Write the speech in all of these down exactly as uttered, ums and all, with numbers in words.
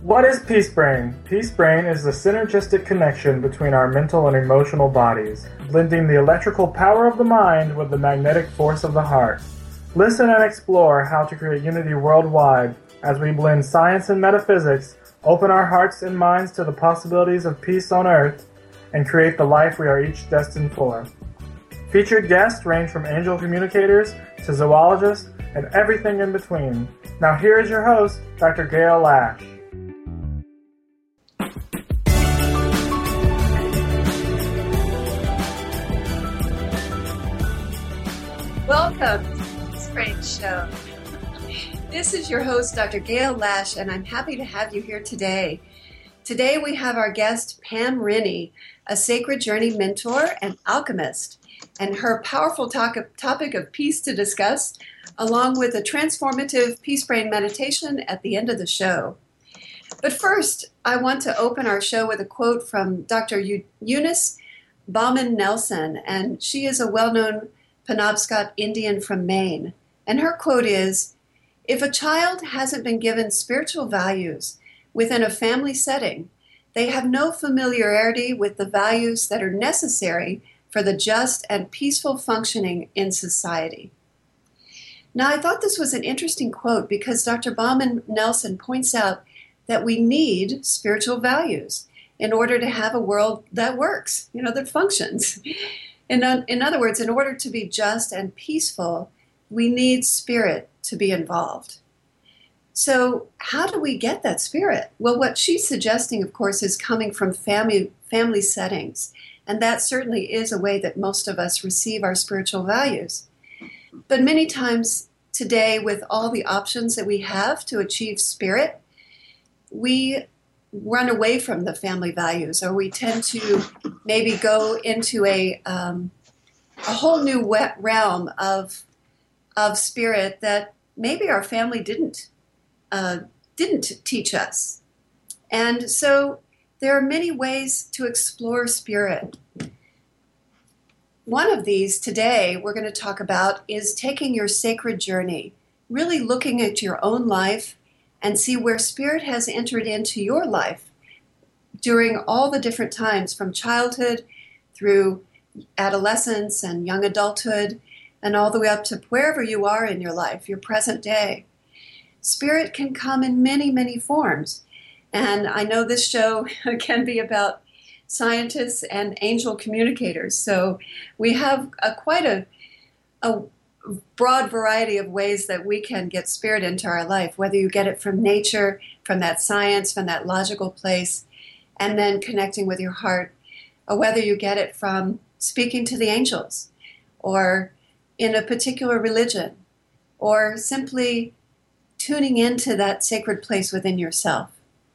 What is Peace Brain? Peace Brain is the synergistic connection between our mental and emotional bodies, blending the electrical power of the mind with the magnetic force of the heart. Listen and explore how to create unity worldwide as we blend science and metaphysics, open our hearts and minds to the possibilities of peace on Earth, and create the life we are each destined for. Featured guests range from angel communicators to zoologists and everything in between. Now here is your host, Doctor Gail Lash. Welcome to the Peace Brain Show. This is your host, Doctor Gail Lash, and I'm happy to have you here today. Today we have our guest, Pam Rinne, a sacred journey mentor and alchemist, and her powerful talk, topic of peace to discuss, along with a transformative Peace Brain meditation at the end of the show. But first, I want to open our show with a quote from Doctor Eunice Bauman Nelson, and she is a well-known Penobscot Indian from Maine. And her quote is, "If a child hasn't been given spiritual values within a family setting, they have no familiarity with the values that are necessary for the just and peaceful functioning in society." Now, I thought this was an interesting quote because Doctor Bauman Nelson points out that we need spiritual values in order to have a world that works, you know, that functions. In, in other words, in order to be just and peaceful, we need spirit to be involved. So how do we get that spirit? Well, what she's suggesting, of course, is coming from family, family settings. And that certainly is a way that most of us receive our spiritual values. But many times today, with all the options that we have to achieve spirit, we run away from the family values, or we tend to maybe go into a um, a whole new wet realm of of spirit that maybe our family didn't uh, didn't teach us. And so there are many ways to explore spirit. One of these today we're going to talk about is taking your sacred journey, really looking at your own life and see where spirit has entered into your life during all the different times, from childhood through adolescence and young adulthood, and all the way up to wherever you are in your life, your present day. Spirit can come in many, many forms. And I know this show can be about scientists and angel communicators. So we have a, quite a, a broad variety of ways that we can get spirit into our life, whether you get it from nature, from that science, from that logical place, and then connecting with your heart, or whether you get it from speaking to the angels, or in a particular religion, or simply tuning into that sacred place within yourself.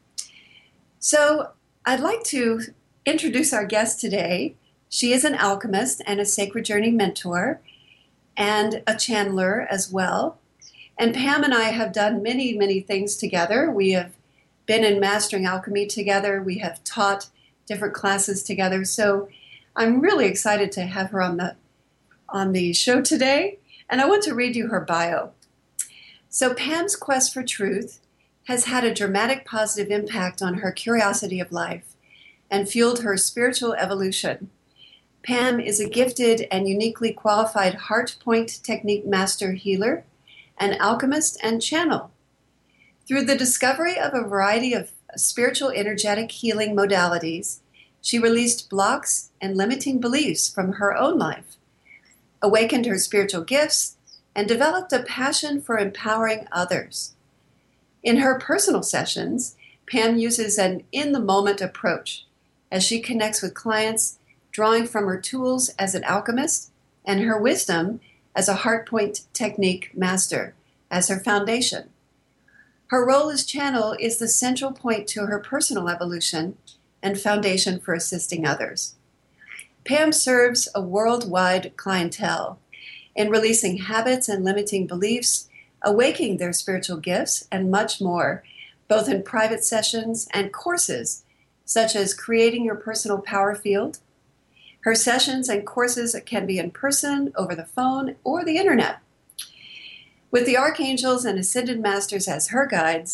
So I'd like to introduce our guest today. She is an alchemist and a sacred journey mentor, and a channeler as well. And Pam and I have done many, many things together. We have been in Mastering Alchemy together. We have taught different classes together. So I'm really excited to have her on the on the show today. And I want to read you her bio. So Pam's quest for truth has had a dramatic positive impact on her curiosity of life and fueled her spiritual evolution. Pam is a gifted and uniquely qualified heart point technique master healer, an alchemist, and channel. Through the discovery of a variety of spiritual energetic healing modalities, she released blocks and limiting beliefs from her own life, awakened her spiritual gifts, and developed a passion for empowering others. In her personal sessions, Pam uses an in-the-moment approach as she connects with clients, drawing from her tools as an alchemist and her wisdom as a heart point technique master as her foundation. Her role as channel is the central point to her personal evolution and foundation for assisting others. Pam serves a worldwide clientele in releasing habits and limiting beliefs, awakening their spiritual gifts, and much more, both in private sessions and courses, such as creating your personal power field. Her sessions and courses can be in person, over the phone, or the internet. With the archangels and ascended masters as her guides,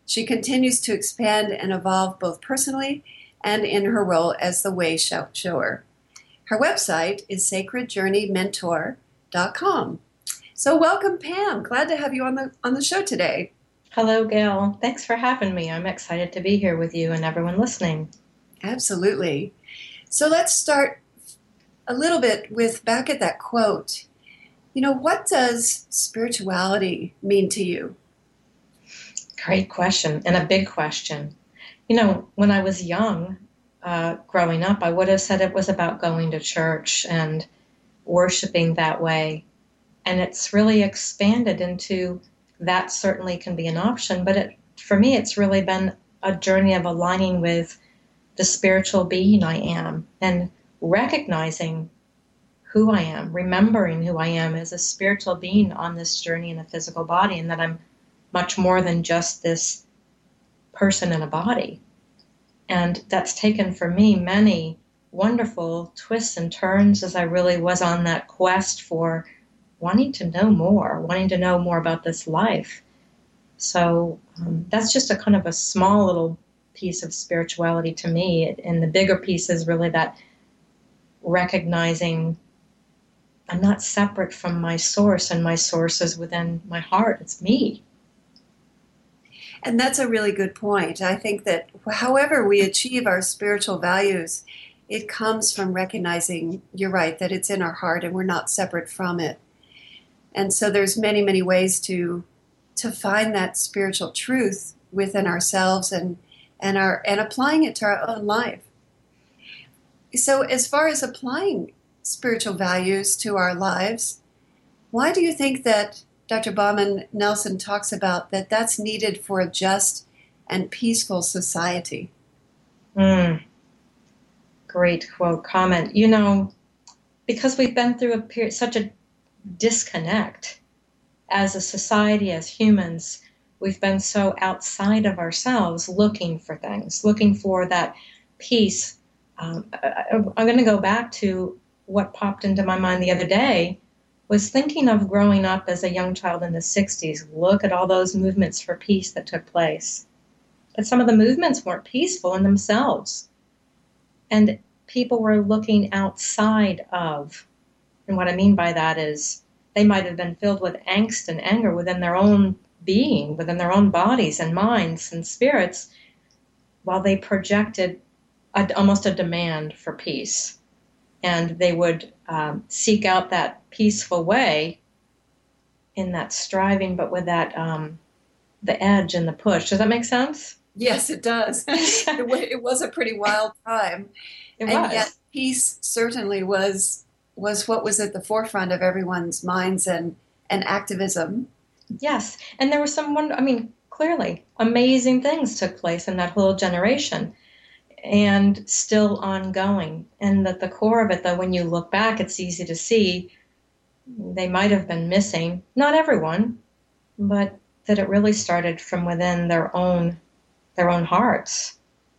She continues to expand and evolve both personally and in her role as the way shower. Her website is sacred journey mentor dot com. So welcome, Pam. Glad to have you on the on the show today. Hello, Gail. Thanks for having me. I'm excited to be here with you and everyone listening. Absolutely. So let's start a little bit with back at that quote. You know, what does spirituality mean to you? Great question, and a big question. You know, when I was young, uh, growing up, I would have said it was about going to church and worshiping that way. And it's really expanded into that certainly can be an option, but it, for me, it's really been a journey of aligning with the spiritual being I am and recognizing who I am, remembering who I am as a spiritual being on this journey in a physical body, and that I'm much more than just this person in a body. And that's taken for me many wonderful twists and turns as I really was on that quest for wanting to know more, wanting to know more about this life. So um, that's just a kind of a small little piece of spirituality to me. And the bigger piece is really that recognizing I'm not separate from my source, and my source is within my heart. It's me. And that's a really good point. I think that however we achieve our spiritual values, it comes from recognizing, you're right, that it's in our heart and we're not separate from it. And so there's many, many ways to to find that spiritual truth within ourselves and and our and applying it to our own life. So as far as applying spiritual values to our lives, why do you think that Doctor Bauman Nelson talks about that that's needed for a just and peaceful society? Mm. Great quote, comment. You know, because we've been through a period, such a disconnect as a society, as humans, we've been so outside of ourselves looking for things, looking for that peace. Um, I, I'm going to go back to what popped into my mind the other day, was thinking of growing up as a young child in the sixties. Look at all those movements for peace that took place. But some of the movements weren't peaceful in themselves. And people were looking outside of. And what I mean by that is they might have been filled with angst and anger within their own being, within their own bodies and minds and spirits, while they projected a, almost a demand for peace. And they would um, seek out that peaceful way in that striving, but with that, um, the edge and the push. Does that make sense? Yes, it does. it, w- it was a pretty wild time. It and was. Yet peace certainly was was what was at the forefront of everyone's minds and, and activism. Yes. And there were some, wonder- I mean, clearly, amazing things took place in that whole generation. And still ongoing. And at the core of it, though, when you look back, it's easy to see they might have been missing, not everyone, but that it really started from within their own their own hearts.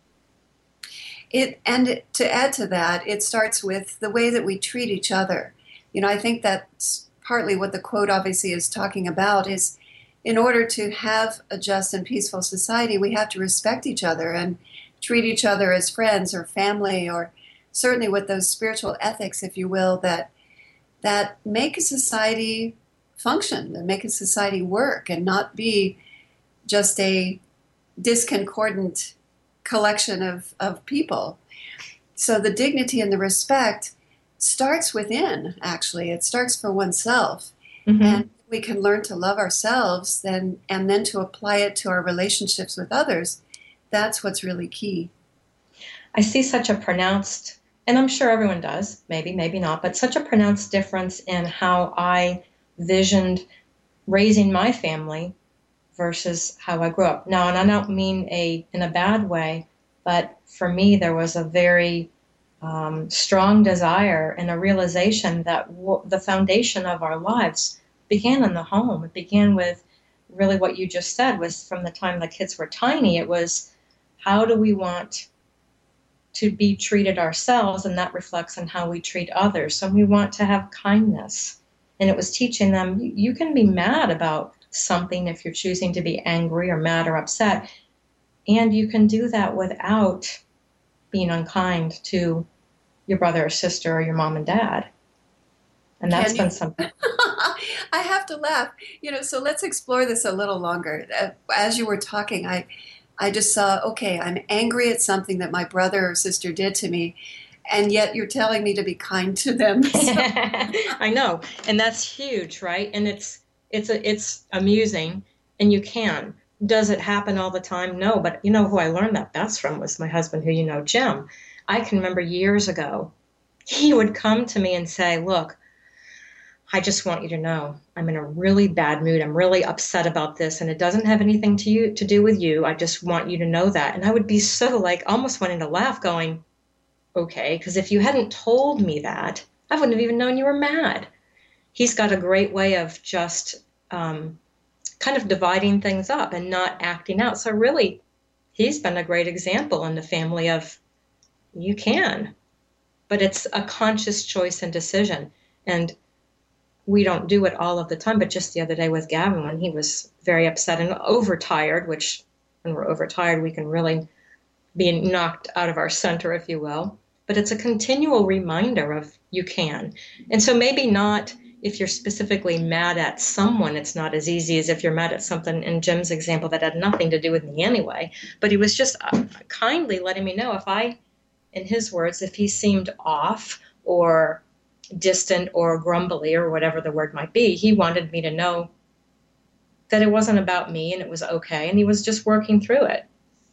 It and to add to that, it starts with the way that we treat each other. You know, I think that's partly what the quote obviously is talking about is in order to have a just and peaceful society, we have to respect each other and treat each other as friends or family, or certainly with those spiritual ethics, if you will, that that make a society function, that make a society work and not be just a discordant collection of, of people. So the dignity and the respect starts within, actually. It starts for oneself. Mm-hmm. And we can learn to love ourselves then, and then to apply it to our relationships with others. That's what's really key. I see such a pronounced, and I'm sure everyone does, maybe, maybe not, but such a pronounced difference in how I visioned raising my family versus how I grew up. Now, and I don't mean a in a bad way, but for me there was a very um, strong desire and a realization that w- the foundation of our lives began in the home. It began with really what you just said, was from the time the kids were tiny, it was how do we want to be treated ourselves, and that reflects on how we treat others. So we want to have kindness. And it was teaching them, you can be mad about something if you're choosing to be angry or mad or upset. And you can do that without being unkind to your brother or sister or your mom and dad. And that's Can been you? something. I have to laugh. You know, so let's explore this a little longer. Uh, As you were talking, I, I just saw, okay, I'm angry at something that my brother or sister did to me, and yet you're telling me to be kind to them. So, I know. And that's huge, right? And it's it's a, it's amusing, and you can. Does it happen all the time? No, but you know who I learned that best from was my husband, who you know, Jim. I can remember years ago, he would come to me and say, look, I just want you to know I'm in a really bad mood. I'm really upset about this, and it doesn't have anything to you to do with you. I just want you to know that. And I would be so like almost wanting to laugh, going, okay, because if you hadn't told me that, I wouldn't have even known you were mad. He's got a great way of just um, kind of dividing things up and not acting out. So really, he's been a great example in the family of you can, but it's a conscious choice and decision. And we don't do it all of the time, but just the other day with Gavin, when he was very upset and overtired, which when we're overtired, we can really be knocked out of our center, if you will. But it's a continual reminder of you can. And so maybe not if you're specifically mad at someone, it's not as easy as if you're mad at something in Jim's example that had nothing to do with me anyway. But he was just uh, kindly letting me know if I, in his words, if he seemed off or distant or grumbly or whatever the word might be, he wanted me to know that it wasn't about me and it was okay. And he was just working through it.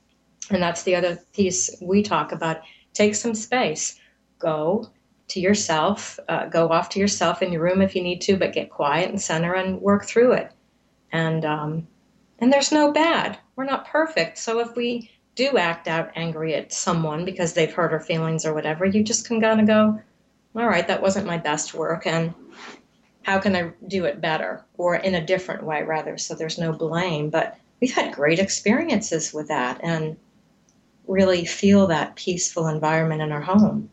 And that's the other piece we talk about. Take some space. Go to yourself. Uh, go off to yourself in your room if you need to, but get quiet and center and work through it. And um, and there's no bad. We're not perfect. So if we do act out angry at someone because they've hurt our feelings or whatever, you just can kind of go, all right, that wasn't my best work, and how can I do it better or in a different way, rather, so there's no blame. But we've had great experiences with that and really feel that peaceful environment in our home.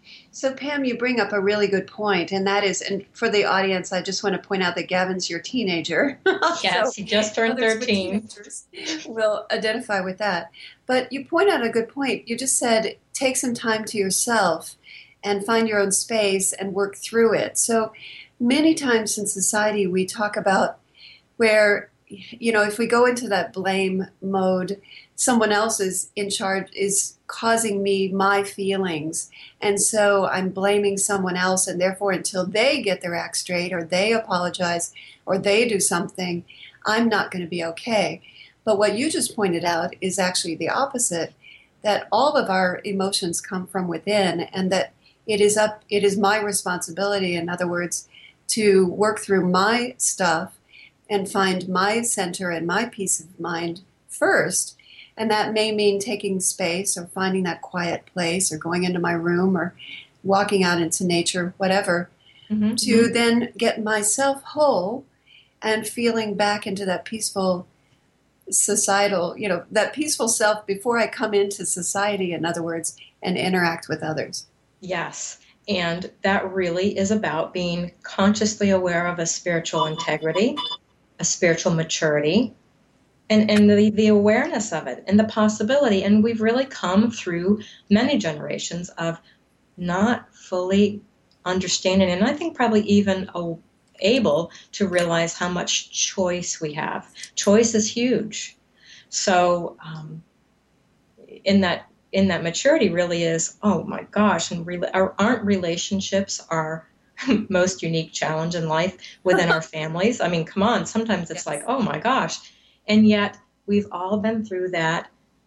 so Pam, you bring up a really good point, and that is, and for the audience, I just want to point out that Gavin's your teenager. Yes, So he just turned others with thirteen. teenagers will identify with that. But you point out a good point. You just said take some time to yourself and find your own space and work through it. So many times in society we talk about where, you know, if we go into that blame mode, someone else is in charge, is causing me my feelings. And so I'm blaming someone else, and therefore until they get their act straight or they apologize or they do something, I'm not going to be okay. But what you just pointed out is actually the opposite, that all of our emotions come from within, and that it is up, it is my responsibility, in other words, to work through my stuff and find my center and my peace of mind first. And that may mean taking space or finding that quiet place or going into my room or walking out into nature, whatever, Mm-hmm. to then get myself whole and feeling back into that peaceful societal, you know, that peaceful self before I come into society, in other words, and interact with others. Yes. And that really is about being consciously aware of a spiritual integrity, a spiritual maturity, and, and the, the awareness of it and the possibility. And we've really come through many generations of not fully understanding, and I think probably even a, able to realize how much choice we have. Choice is huge. So um, in that in that maturity really is, oh my gosh, and re- aren't relationships our most unique challenge in life within our families? I mean, come on, sometimes it's Yes. like, oh my gosh. And yet we've all been through that,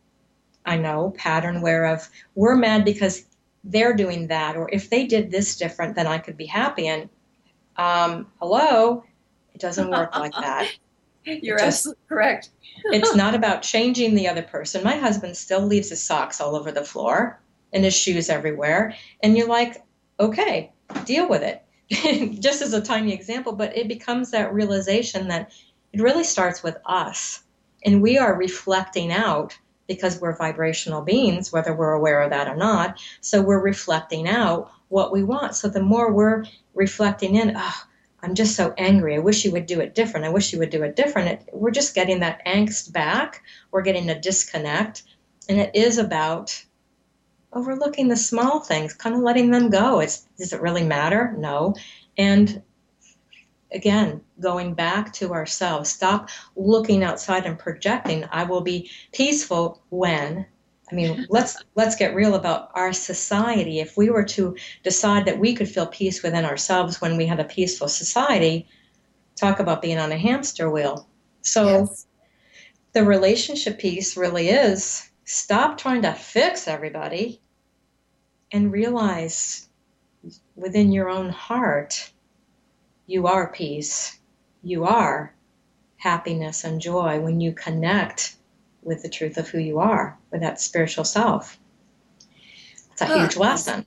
I know, pattern where of we're mad because they're doing that, or if they did this different, then I could be happy. And um, hello, it doesn't work like that. You're just- absolutely correct. It's not about changing the other person. My husband still leaves his socks all over the floor and his shoes everywhere. And you're like, okay, deal with it. Just as a tiny example, but it becomes that realization that it really starts with us. And we are reflecting out because we're vibrational beings, whether we're aware of that or not. So we're reflecting out what we want. So the more we're reflecting in, oh, I'm just so angry. I wish you would do it different. I wish you would do it different. It, we're just getting that angst back. We're getting a disconnect. And it is about overlooking the small things, kind of letting them go. It's, does it really matter? No. And again, going back to ourselves, stop looking outside and projecting. I will be peaceful when, I mean, let's let's get real about our society. If we were to decide that we could feel peace within ourselves when we had a peaceful society, talk about being on a hamster wheel. So yes. The relationship piece really is stop trying to fix everybody and realize within your own heart, you are peace. You are happiness and joy when you connect with the truth of who you are, with that spiritual self. It's a huge lesson.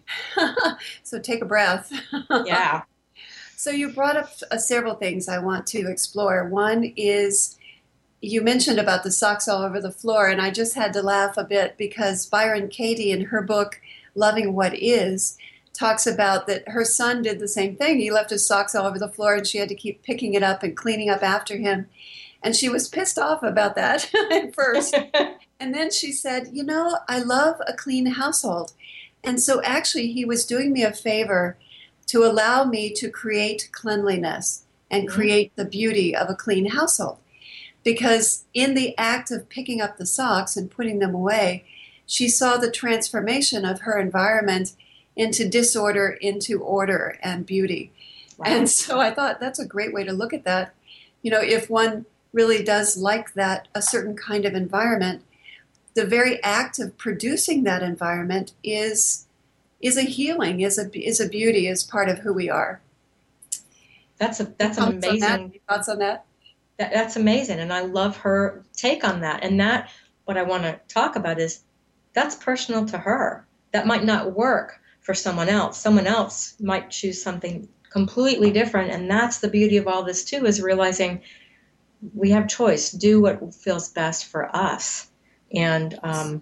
So take a breath. Yeah. So you brought up uh, several things I want to explore. One is you mentioned about the socks all over the floor, and I just had to laugh a bit because Byron Katie in her book, Loving What Is, talks about that her son did the same thing. He left his socks all over the floor and she had to keep picking it up and cleaning up after him. And she was pissed off about that at first. And then she said, you know, I love a clean household. And so actually he was doing me a favor to allow me to create cleanliness and create the beauty of a clean household. Because in the act of picking up the socks and putting them away, she saw the transformation of her environment into disorder, into order and beauty. Wow. And so I thought that's a great way to look at that. You know, if one really does like that, a certain kind of environment, the very act of producing that environment is is a healing, is a is a beauty, is part of who we are. That's a that's an amazing that? Thoughts on that? that? That's amazing, and I love her take on that. And that what I want to talk about is that's personal to her. That might not work for someone else. Someone else might choose something completely different, and that's the beauty of all this too, is realizing we have choice. Do what feels best for us, and um,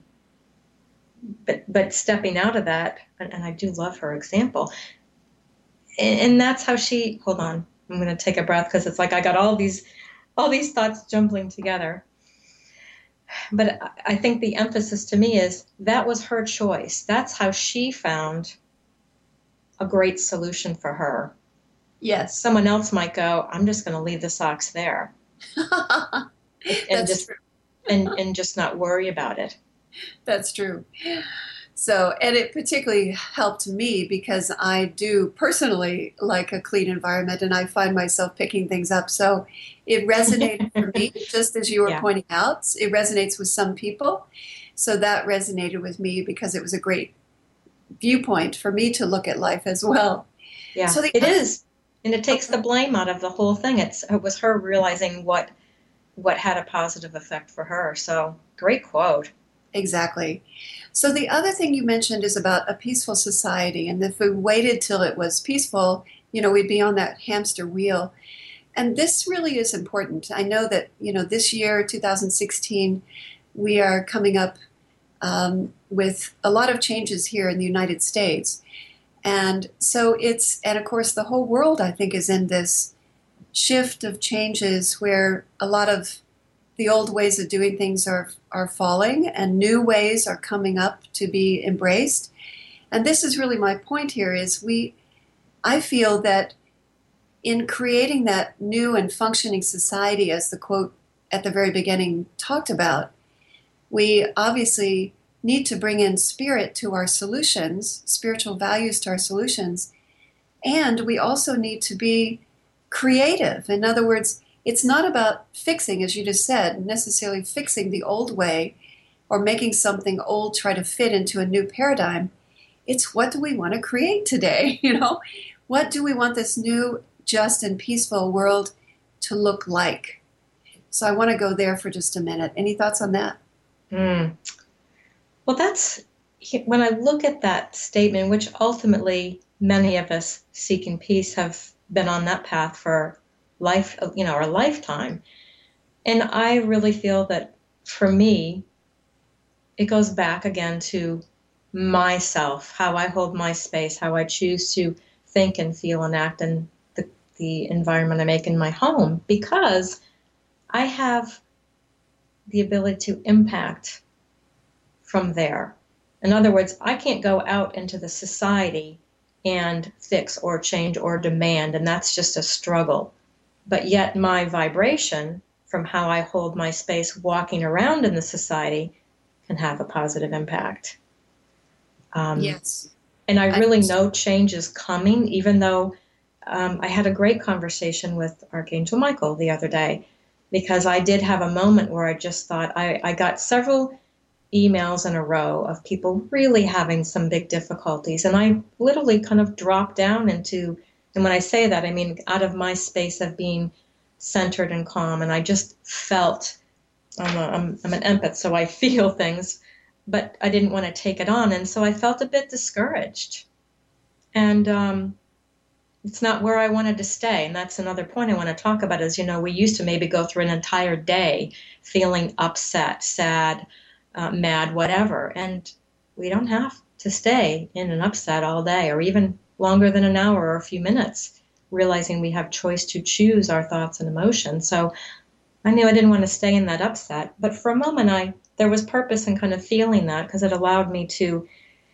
but but stepping out of that, and, and I do love her example, and, and that's how she. Hold on, I'm going to take a breath because it's like I got all these all these thoughts jumbling together. But I think the emphasis to me is that was her choice. That's how she found a great solution for her. Yes. Someone else might go, I'm just going to leave the socks there. and That's just true. and, and just not worry about it. That's true. So, and it particularly helped me because I do personally like a clean environment and I find myself picking things up. So it resonated for me, just as you were yeah. pointing out. It resonates with some people. So that resonated with me because it was a great viewpoint for me to look at life as well. Yeah, so the it other, is. And it takes the blame out of the whole thing. It's, it was her realizing what what had a positive effect for her. So great quote. Exactly. So the other thing you mentioned is about a peaceful society. And if we waited till it was peaceful, you know, we'd be on that hamster wheel. And this really is important. I know that, you know, this year, two thousand sixteen, we are coming up um, with a lot of changes here in the United States. And so it's, and of course, the whole world, I think, is in this shift of changes where a lot of the old ways of doing things are are falling and new ways are coming up to be embraced. And this is really my point here is we, I feel that in creating that new and functioning society, as the quote at the very beginning talked about, we obviously need to bring in spirit to our solutions, spiritual values to our solutions, and we also need to be creative. In other words, it's not about fixing, as you just said, necessarily fixing the old way or making something old try to fit into a new paradigm. It's what do we want to create today? You know, what do we want this new, just and peaceful world to look like? So I want to go there for just a minute. Any thoughts on that? Mm. Well, that's when I look at that statement, which ultimately many of us seeking peace have been on that path for life, you know, our lifetime. And I really feel that for me, it goes back again to myself, how I hold my space, how I choose to think and feel and act, and the, the environment I make in my home, because I have the ability to impact from there. In other words, I can't go out into the society and fix or change or demand, and that's just a struggle. But yet my vibration from how I hold my space walking around in the society can have a positive impact. Um, yes. And I really I, know change is coming, even though um, I had a great conversation with Archangel Michael the other day, because I did have a moment where I just thought, I, I got several emails in a row of people really having some big difficulties. And I literally kind of dropped down into, and when I say that, I mean out of my space of being centered and calm. And I just felt, I'm, a, I'm, I'm an empath, so I feel things, but I didn't want to take it on. And so I felt a bit discouraged. And um, it's not where I wanted to stay. And that's another point I want to talk about is, you know, we used to maybe go through an entire day feeling upset, sad, uh, mad, whatever. And we don't have to stay in an upset all day or even longer than an hour or a few minutes, realizing we have choice to choose our thoughts and emotions. So I knew I didn't want to stay in that upset. But for a moment, I there was purpose in kind of feeling that, because it allowed me to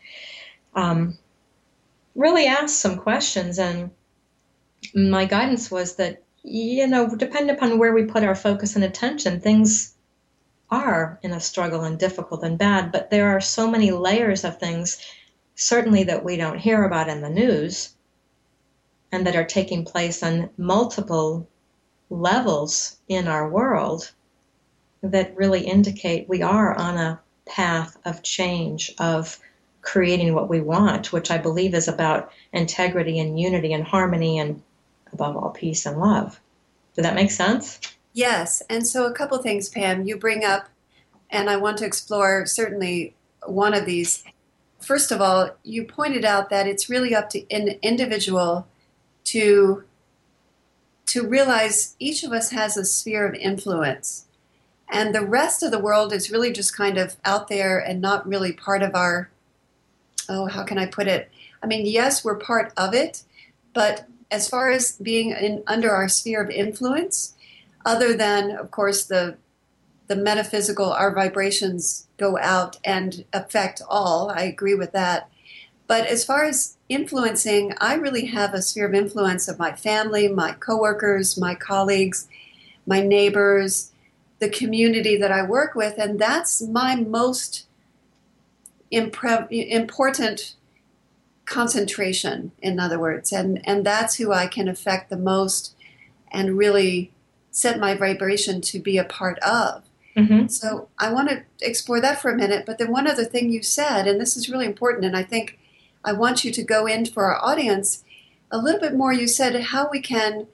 um, really ask some questions. And my guidance was that, you know, depending upon where we put our focus and attention, things are in a struggle and difficult and bad. But there are so many layers of things, certainly that we don't hear about in the news, and that are taking place on multiple levels in our world, that really indicate we are on a path of change, of creating what we want, which I believe is about integrity and unity and harmony and, above all, peace and love. Does that make sense? yes. And so a couple things, Pam, you bring up, and I want to explore certainly one of these. First of all, you pointed out that it's really up to an individual to, to realize each of us has a sphere of influence. And the rest of the world is really just kind of out there and not really part of our, oh, how can I put it? I mean, yes, we're part of it, but as far as being in, under our sphere of influence, other than, of course, the the metaphysical, our vibrations go out and affect all. I agree with that. But as far as influencing, I really have a sphere of influence of my family, my coworkers, my colleagues, my neighbors, the community that I work with, and that's my most impre- important concentration, in other words, and, and that's who I can affect the most and really set my vibration to be a part of. Mm-hmm. So I want to explore that for a minute, but then one other thing you said, and this is really important, and I think I want you to go in for our audience a little bit more. You said how we can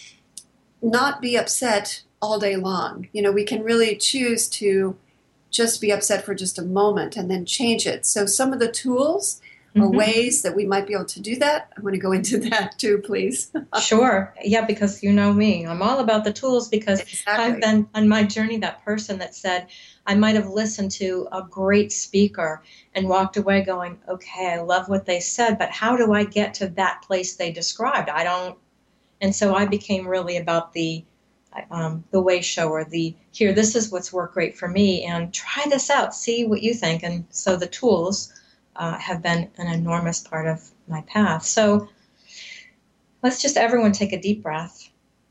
not be upset all day long. You know, we can really choose to just be upset for just a moment and then change it. So some of the tools or mm-hmm. ways that we might be able to do that, I want to go into that too, please. Sure. Yeah, because you know me. I'm all about the tools, because exactly. I've been on my journey that person that said, I might have listened to a great speaker and walked away going, okay, I love what they said, but how do I get to that place they described? I don't. And so I became really about the um, the way shower, the here, this is what's worked great for me, and try this out, see what you think. And so the tools uh, have been an enormous part of my path. So let's just everyone take a deep breath.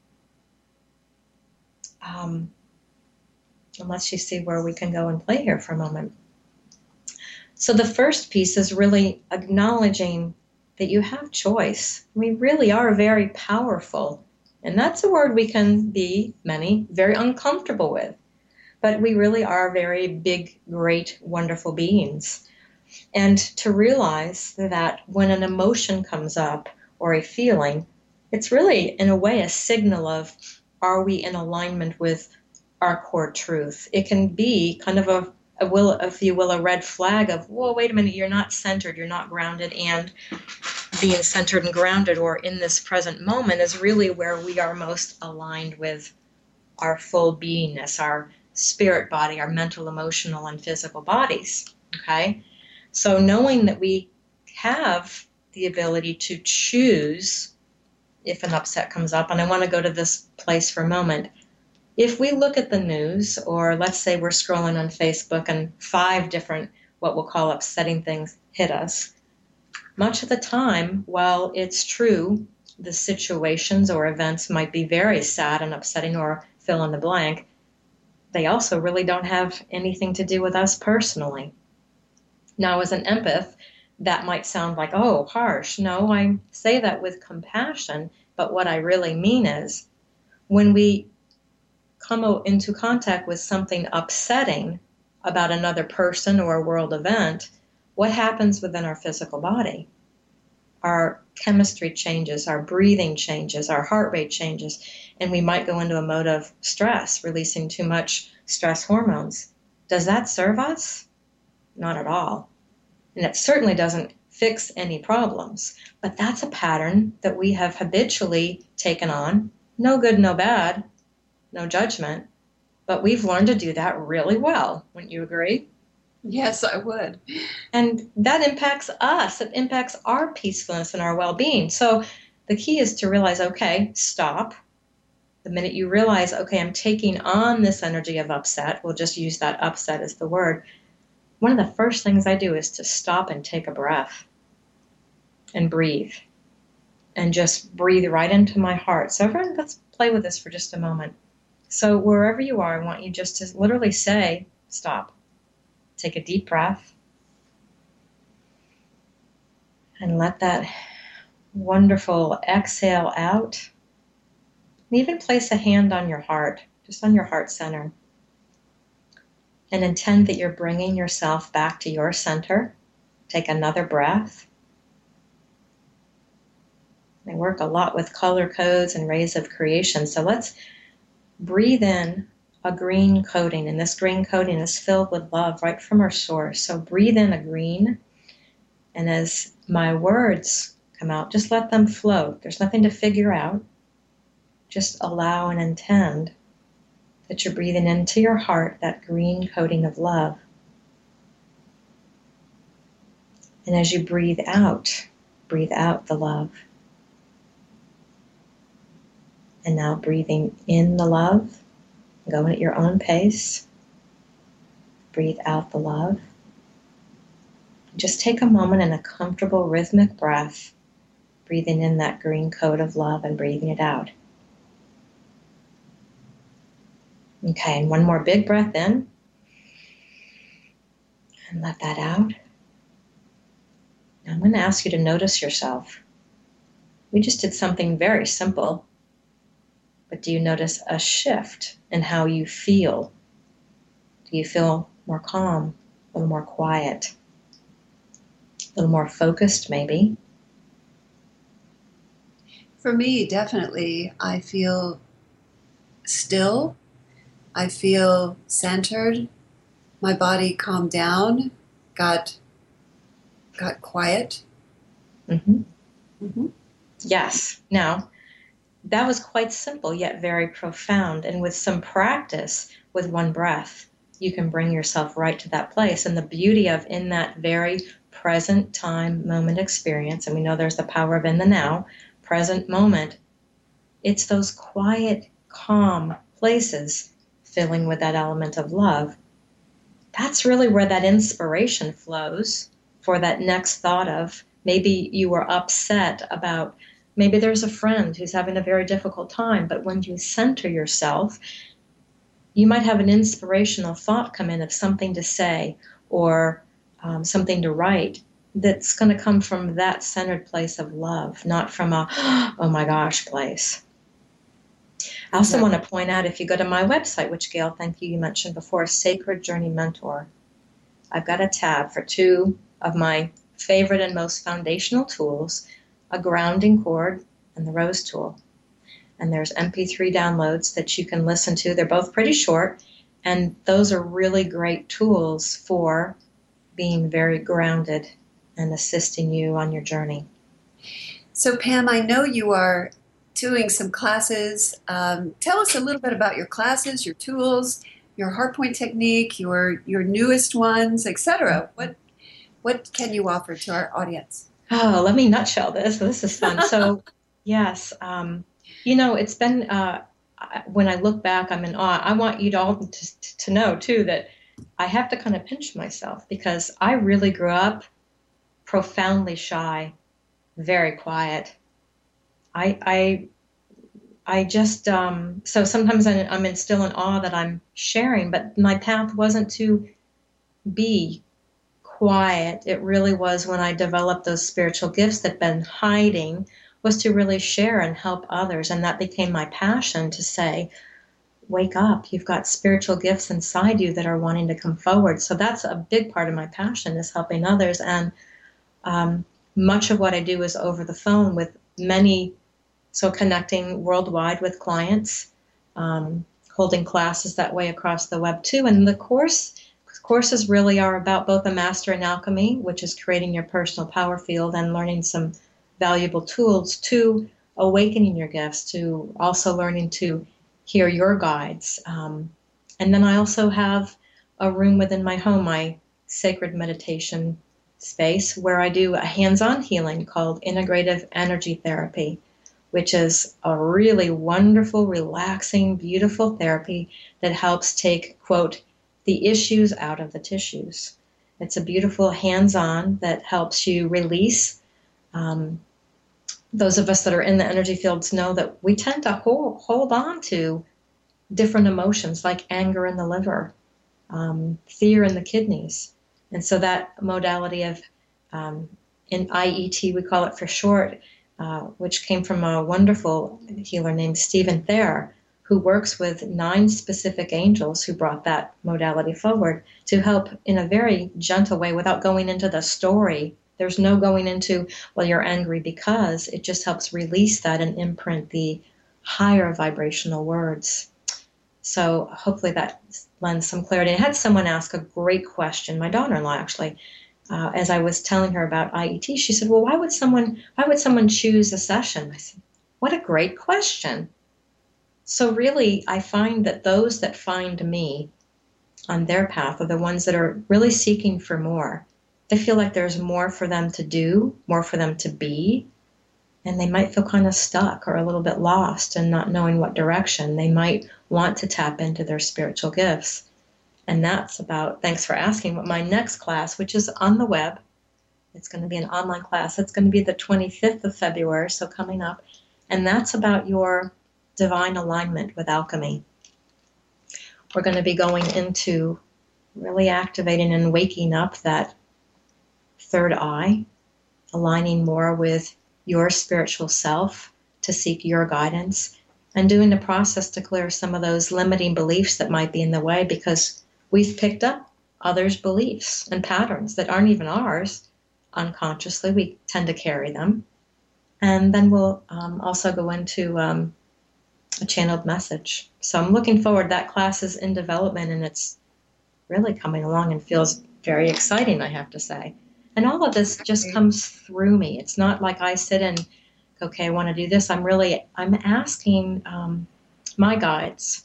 Um, and let's just see where we can go and play here for a moment. So the first piece is really acknowledging that you have choice. We really are very powerful. And that's a word we can be, many, very uncomfortable with. But we really are very big, great, wonderful beings. And to realize that when an emotion comes up or a feeling, it's really, in a way, a signal of, are we in alignment with our core truth? It can be kind of a, a will, if you will, a red flag of, whoa, wait a minute, you're not centered, you're not grounded, and being centered and grounded or in this present moment is really where we are most aligned with our full beingness, our spirit body, our mental, emotional, and physical bodies, okay? So knowing that we have the ability to choose if an upset comes up, and I want to go to this place for a moment. If we look at the news, or let's say we're scrolling on Facebook and five different what we'll call upsetting things hit us, much of the time, while it's true the situations or events might be very sad and upsetting or fill in the blank, they also really don't have anything to do with us personally. Now, as an empath, that might sound like, oh, harsh. No, I say that with compassion, but what I really mean is when we come into contact with something upsetting about another person or a world event, what happens within our physical body? Our chemistry changes, our breathing changes, our heart rate changes, and we might go into a mode of stress, releasing too much stress hormones. Does that serve us? Not at all. And it certainly doesn't fix any problems. But that's a pattern that we have habitually taken on. No good, no bad, no judgment. But we've learned to do that really well. Wouldn't you agree? Yes, I would. And that impacts us. It impacts our peacefulness and our well-being. So the key is to realize, okay, stop. The minute you realize, okay, I'm taking on this energy of upset, we'll just use that upset as the word. One of the first things I do is to stop and take a breath and breathe. And just breathe right into my heart. So everyone, let's play with this for just a moment. So wherever you are, I want you just to literally say, stop. Take a deep breath. And let that wonderful exhale out. And even place a hand on your heart, just on your heart center. And intend that you're bringing yourself back to your center. Take another breath. I work a lot with color codes and rays of creation. So let's breathe in a green coating. And this green coating is filled with love right from our source. So breathe in a green. And as my words come out, just let them float. There's nothing to figure out. Just allow and intend that you're breathing into your heart that green coating of love. And as you breathe out, breathe out the love. And now breathing in the love, going at your own pace. Breathe out the love. Just take a moment in a comfortable rhythmic breath, breathing in that green coat of love and breathing it out. Okay, and one more big breath in. And let that out. Now I'm going to ask you to notice yourself. We just did something very simple. But do you notice a shift in how you feel? Do you feel more calm, a little more quiet, a little more focused maybe? For me, definitely, I feel still. I feel centered. My body calmed down, got got quiet. Mm-hmm. Mm-hmm. Yes. Now, that was quite simple, yet very profound. And with some practice, with one breath, you can bring yourself right to that place. And the beauty of in that very present time moment experience, and we know there's the power of in the now, present moment, it's those quiet, calm places filling with that element of love. That's really where that inspiration flows for that next thought of maybe you were upset about, maybe there's a friend who's having a very difficult time, but when you center yourself, you might have an inspirational thought come in of something to say or um, something to write that's going to come from that centered place of love, not from a, oh my gosh, place. I also yeah. want to point out, if you go to my website, which Gail, thank you, you mentioned before, Sacred Journey Mentor, I've got a tab for two of my favorite and most foundational tools, a grounding cord and the rose tool. And there's M P three downloads that you can listen to. They're both pretty short, and those are really great tools for being very grounded and assisting you on your journey. So Pam, I know you are doing some classes. Um, tell us a little bit about your classes, your tools, your heart point technique, your your newest ones, et cetera. What what can you offer to our audience? Oh, let me nutshell this. This is fun. So Yes. Um, you know, it's been, uh, I- when I look back, I'm in awe. I want you to all to, to know, too, that I have to kind of pinch myself because I really grew up profoundly shy, very quiet. I, I, I just, um, so sometimes I, I'm in, still in awe that I'm sharing, but my path wasn't to be quiet. It really was when I developed those spiritual gifts that had been hiding, was to really share and help others. And that became my passion to say, wake up, you've got spiritual gifts inside you that are wanting to come forward. So that's a big part of my passion, is helping others. And um, much of what I do is over the phone with many, so connecting worldwide with clients, um, holding classes that way across the web too. And the course courses really are about both a master in alchemy, which is creating your personal power field and learning some valuable tools, to awakening your gifts, to also learning to hear your guides. Um, and then I also have a room within my home, my sacred meditation space, where I do a hands-on healing called integrative energy therapy, which is a really wonderful, relaxing, beautiful therapy that helps take, quote, the issues out of the tissues. It's a beautiful hands-on that helps you release. Um, those of us that are in the energy fields know that we tend to hold, hold on to different emotions like anger in the liver, um, fear in the kidneys. And so that modality of, um, in I E T, we call it for short, uh, which came from a wonderful healer named Stephen Thayer, who works with nine specific angels who brought that modality forward to help in a very gentle way without going into the story. There's no going into, well, you're angry because. It just helps release that and imprint the higher vibrational words. So hopefully that lends some clarity. I had someone ask a great question, my daughter-in-law actually, uh, as I was telling her about I E T. She said, well, why would someone, why would someone choose a session? I said, what a great question. So really, I find that those that find me on their path are the ones that are really seeking for more. They feel like there's more for them to do, more for them to be, and they might feel kind of stuck or a little bit lost and not knowing what direction. They might want to tap into their spiritual gifts. And that's about, thanks for asking, what my next class, which is on the web, it's going to be an online class. It's going to be the twenty-fifth of February, so coming up. And that's about your divine alignment with alchemy. We're going to be going into really activating and waking up that third eye, aligning more with your spiritual self to seek your guidance, and doing the process to clear some of those limiting beliefs that might be in the way, because we've picked up others' beliefs and patterns that aren't even ours. Unconsciously, we tend to carry them. And then we'll um, also go into um, a channeled message. So I'm looking forward. That class is in development, and it's really coming along and feels very exciting, I have to say. And all of this just comes through me. It's not like I sit and, okay, I want to do this. I'm really, I'm asking um, my guides,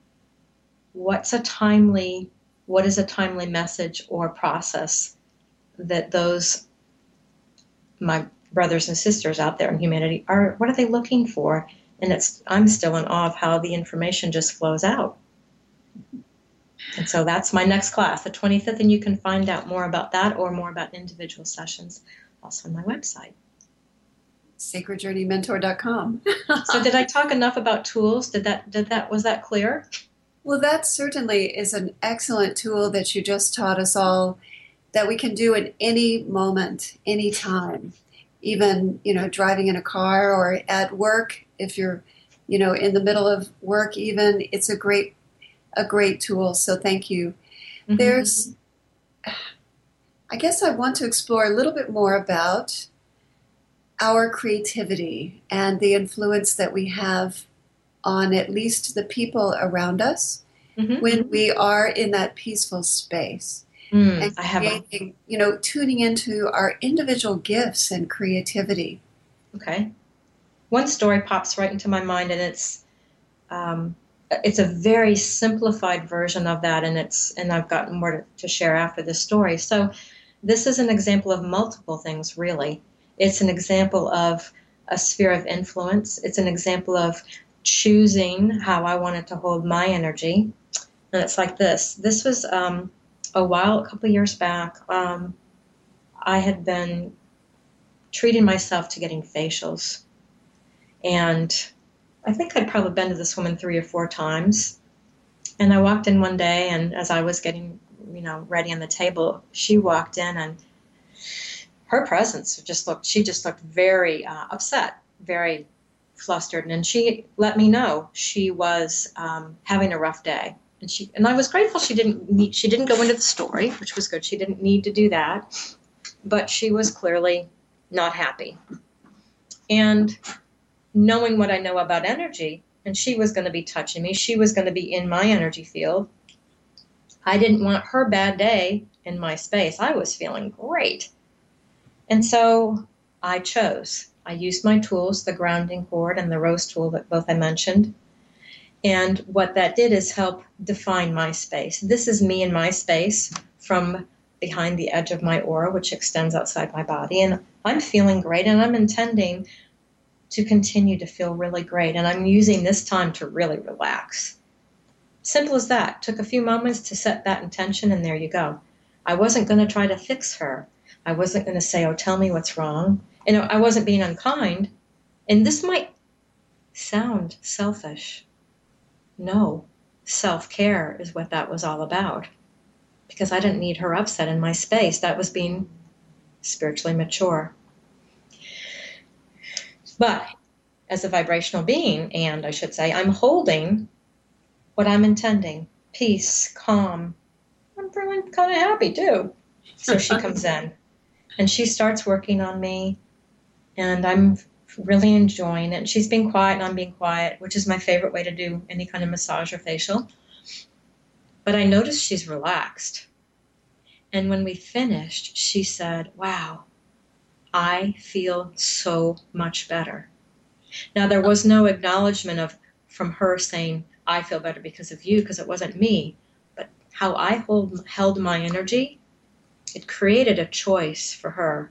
what's a timely, what is a timely message or process that those, my brothers and sisters out there in humanity are, what are they looking for? And it's, I'm still in awe of how the information just flows out. And so that's my next class, the twenty-fifth, and you can find out more about that or more about individual sessions also on my website. sacred journey mentor dot com. So did I talk enough about tools? Did that, did that, was that clear? Well, that certainly is an excellent tool that you just taught us all, that we can do at any moment, any time. Even, you know, driving in a car or at work, if you're, you know, in the middle of work even, it's a great, a great tool. So thank you. Mm-hmm. There's, I guess I want to explore a little bit more about our creativity and the influence that we have on at least the people around us mm-hmm. when we are in that peaceful space. Mm, and I have creating, a... you know, tuning into our individual gifts and creativity. Okay. One story pops right into my mind, and it's um, it's a very simplified version of that, and it's and I've got more to, to share after this story. So this is an example of multiple things, really. It's an example of a sphere of influence. It's an example of choosing how I wanted to hold my energy. And it's like this. This was um, a while, a couple of years back. Um, I had been treating myself to getting facials. And I think I'd probably been to this woman three or four times. And I walked in one day, and as I was getting, you know, ready on the table, she walked in, and her presence just looked, she just looked very uh, upset, very flustered. And she let me know she was um, having a rough day. And she, and I was grateful she didn't need, she didn't go into the story, which was good. She didn't need to do that, but she was clearly not happy. And knowing what I know about energy, and she was going to be touching me, she was going to be in my energy field. I didn't want her bad day in my space. I was feeling great. And so I chose. I used my tools, the grounding cord and the rose tool that both I mentioned. And what that did is help define my space. This is me in my space from behind the edge of my aura, which extends outside my body. And I'm feeling great, and I'm intending to continue to feel really great. And I'm using this time to really relax. Simple as that. Took a few moments to set that intention, and there you go. I wasn't going to try to fix her. I wasn't going to say, oh, tell me what's wrong. You know, I wasn't being unkind. And this might sound selfish. No, self-care is what that was all about. Because I didn't need her upset in my space. That was being spiritually mature. But as a vibrational being, and I should say, I'm holding what I'm intending. Peace, calm. I'm feeling kind of happy too. So she comes in. And she starts working on me, and I'm really enjoying it. And she's being quiet, and I'm being quiet, which is my favorite way to do any kind of massage or facial. But I noticed she's relaxed. And when we finished, she said, wow, I feel so much better. Now, there was no acknowledgement of from her saying, I feel better because of you, because it wasn't me. But how I hold, held my energy, it created a choice for her.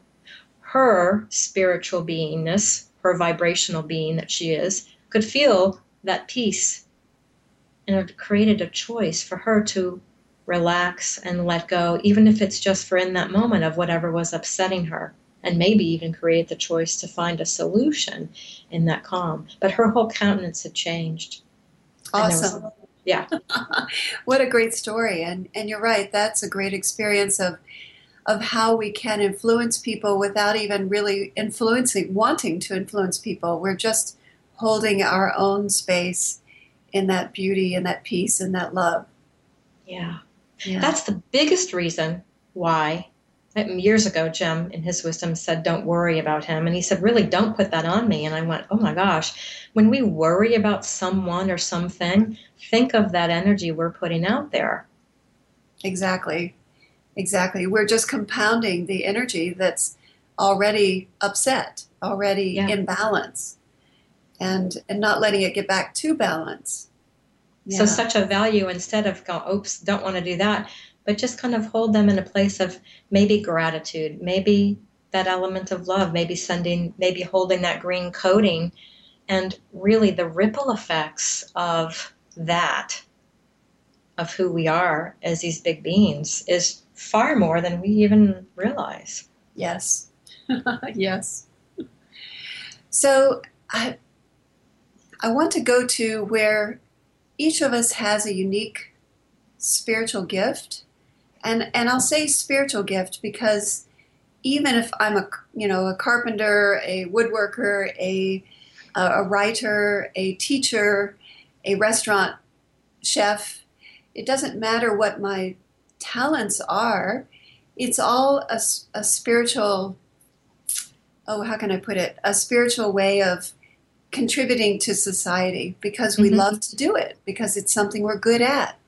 Her spiritual beingness, her vibrational being that she is, could feel that peace. And it created a choice for her to relax and let go, even if it's just for in that moment of whatever was upsetting her. And maybe even create the choice to find a solution in that calm. But her whole countenance had changed. Awesome. Was, yeah. What a great story. And and you're right, that's a great experience of of how we can influence people without even really influencing, wanting to influence people. We're just holding our own space in that beauty and that peace and that love. Yeah. Yeah. That's the biggest reason why, years ago, Jim, in his wisdom, said, don't worry about him. And he said, really, don't put that on me. And I went, oh my gosh, when we worry about someone or something, think of that energy we're putting out there. Exactly. Exactly. We're just compounding the energy that's already upset, already Yeah. imbalance, and, and not letting it get back to balance. Yeah. So such a value, instead of go, oops, don't want to do that, but just kind of hold them in a place of maybe gratitude, maybe that element of love, maybe sending, maybe holding that green coating, and really the ripple effects of that, of who we are as these big beings, is far more than we even realize. Yes. Yes. So I, I want to go to where each of us has a unique spiritual gift. And, and I'll say spiritual gift because even if I'm a, you know, a carpenter, a woodworker, a, a writer, a teacher, a restaurant chef, it doesn't matter what my talents are. It's all a, a spiritual, oh, how can I put it? A spiritual way of contributing to society because we mm-hmm. love to do it, because it's something we're good at.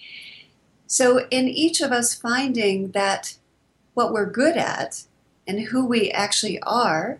So in each of us finding that what we're good at and who we actually are,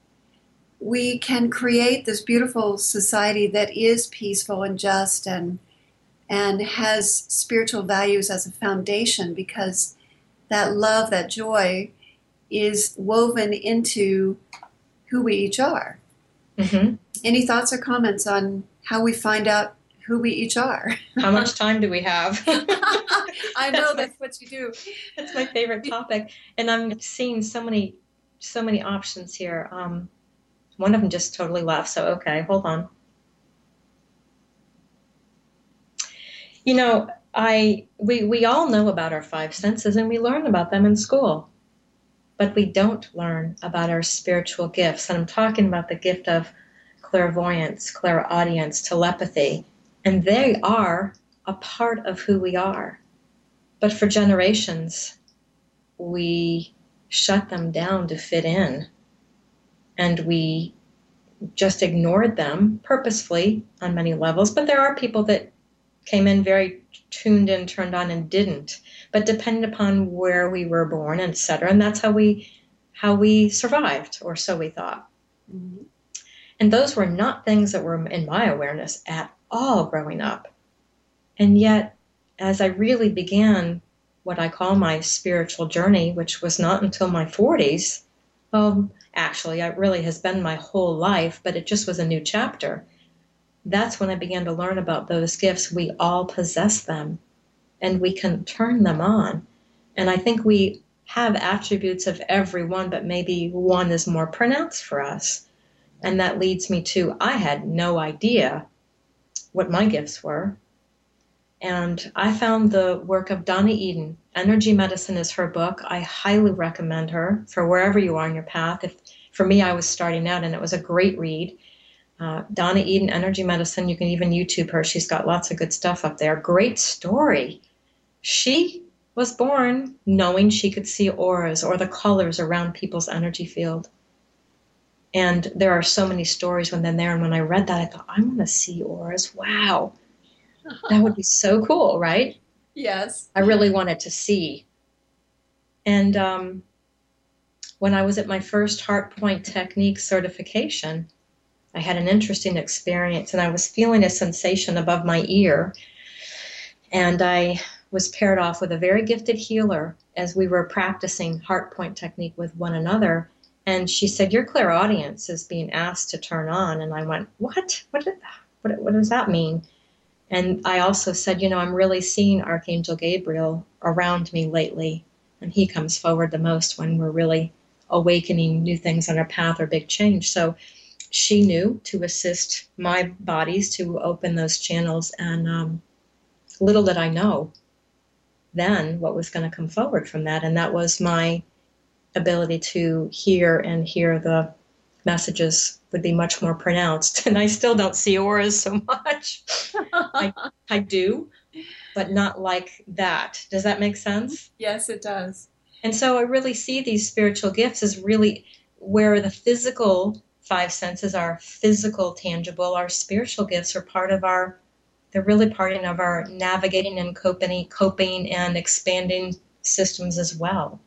we can create this beautiful society that is peaceful and just and and has spiritual values as a foundation, because that love, that joy is woven into who we each are. Mm-hmm. Any thoughts or comments on how we find out who we each are? How much time do we have? I know that's what you do. That's my favorite topic. And I'm seeing so many, so many options here. Um, one of them just totally left. So, okay, hold on. You know, I we, we all know about our five senses and we learn about them in school, but we don't learn about our spiritual gifts. And I'm talking about the gift of clairvoyance, clairaudience, telepathy, and they are a part of who we are. But for generations, we shut them down to fit in, and we just ignored them purposefully on many levels. But there are people that came in very tuned in, turned on, and didn't. But depended upon where we were born, et cetera, and that's how we how we survived, or so we thought. Mm-hmm. And those were not things that were in my awareness at all growing up. And yet, as I really began what I call my spiritual journey, which was not until my forties, well, actually, it really has been my whole life, but it just was a new chapter. That's when I began to learn about those gifts. We all possess them, and we can turn them on. And I think we have attributes of every one, but maybe one is more pronounced for us. And that leads me to, I had no idea what my gifts were. And I found the work of Donna Eden. Energy Medicine is her book. I highly recommend her for wherever you are in your path. If for me, I was starting out, and it was a great read. Uh, Donna Eden, Energy Medicine. You can even YouTube her. She's got lots of good stuff up there. Great story. She was born knowing she could see auras or the colors around people's energy field. And there are so many stories when they're there. And when I read that, I thought, I want to see auras. Wow. That would be so cool, right? Yes. I really wanted to see. And um, when I was at my first Heart Point Technique certification, I had an interesting experience, and I was feeling a sensation above my ear. And I was paired off with a very gifted healer as we were practicing Heart Point Technique with one another. And she said, your clairaudience is being asked to turn on. And I went, what? What, did, what, what does that mean? And I also said, you know, I'm really seeing Archangel Gabriel around me lately. And he comes forward the most when we're really awakening new things on our path or big change. So she knew to assist my bodies to open those channels. And um, little did I know then what was going to come forward from that. And that was my ability to hear and hear the messages would be much more pronounced. And I still don't see auras so much. I, I do, but not like that. Does that make sense? Yes, it does. And so I really see these spiritual gifts as really where the physical five senses are physical, tangible. Our spiritual gifts are part of our, they're really part of our navigating and coping, coping and expanding systems as well.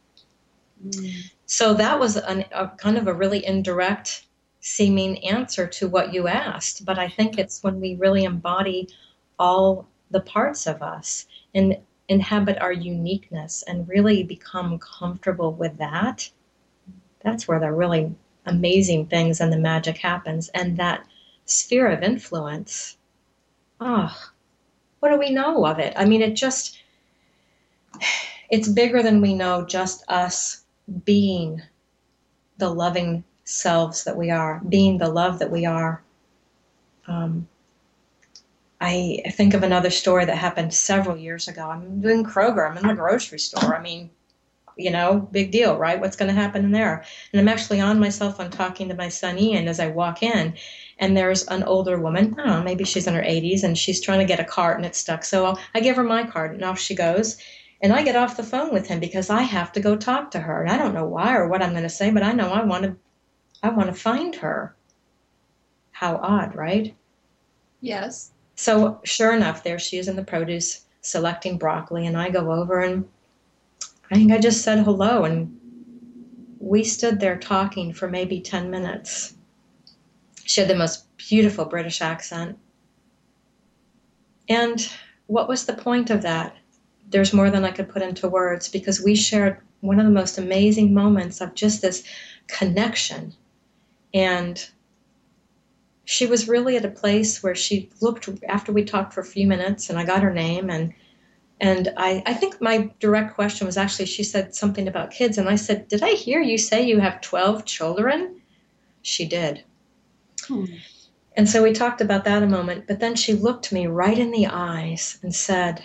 Mm. So that was an, a kind of a really indirect seeming answer to what you asked. But I think it's when we really embody all the parts of us and inhabit our uniqueness and really become comfortable with that. That's where the really amazing things and the magic happens. And that sphere of influence, oh, what do we know of it? I mean, it just, it's bigger than we know, just us being the loving selves that we are, being the love that we are. Um, I think of another story that happened several years ago. I'm doing Kroger. I'm in the grocery store. I mean, you know, big deal, right? What's going to happen in there? And I'm actually on my cell phone talking to my son Ian as I walk in, and there's an older woman, I don't know, maybe she's in her eighties, and she's trying to get a cart and it's stuck. So I give her my cart and off she goes. And I get off the phone with him because I have to go talk to her. And I don't know why or what I'm going to say, but I know I want to I want to find her. How odd, right? Yes. So sure enough, there she is in the produce selecting broccoli, and I go over and I think I just said hello, and we stood there talking for maybe ten minutes. She had the most beautiful British accent. And what was the point of that? There's more than I could put into words, because we shared one of the most amazing moments of just this connection. And she was really at a place where she looked, after we talked for a few minutes and I got her name, and and I, I think my direct question was actually, she said something about kids, and I said, did I hear you say you have twelve children? She did. Hmm. And so we talked about that a moment, but then she looked me right in the eyes and said,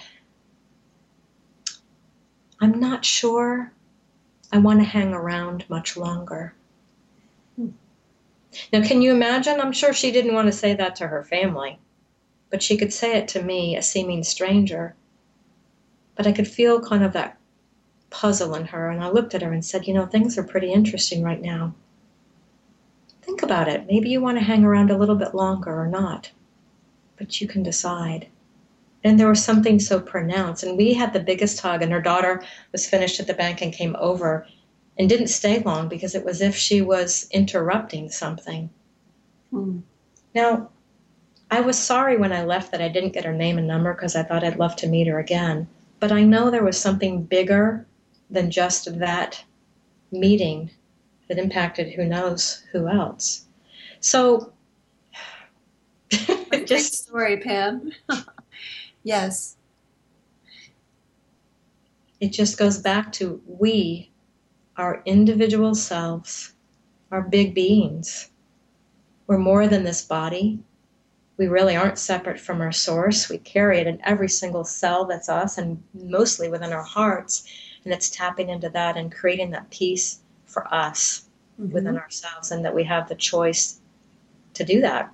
I'm not sure I want to hang around much longer. Hmm. Now, can you imagine? I'm sure she didn't want to say that to her family, but she could say it to me, a seeming stranger. But I could feel kind of that puzzle in her, and I looked at her and said, you know, things are pretty interesting right now. Think about it. Maybe you want to hang around a little bit longer or not, but you can decide. And there was something so pronounced, and we had the biggest hug, and her daughter was finished at the bank and came over and didn't stay long because it was as if she was interrupting something. Mm. Now, I was sorry when I left that I didn't get her name and number because I thought I'd love to meet her again. But I know there was something bigger than just that meeting that impacted who knows who else. So, What a great story, Pam. Yes. It just goes back to we, our individual selves, are big beings. We're more than this body. We really aren't separate from our source. We carry it in every single cell that's us, and mostly within our hearts. And it's tapping into that and creating that peace for us mm-hmm. within ourselves, and that we have the choice to do that.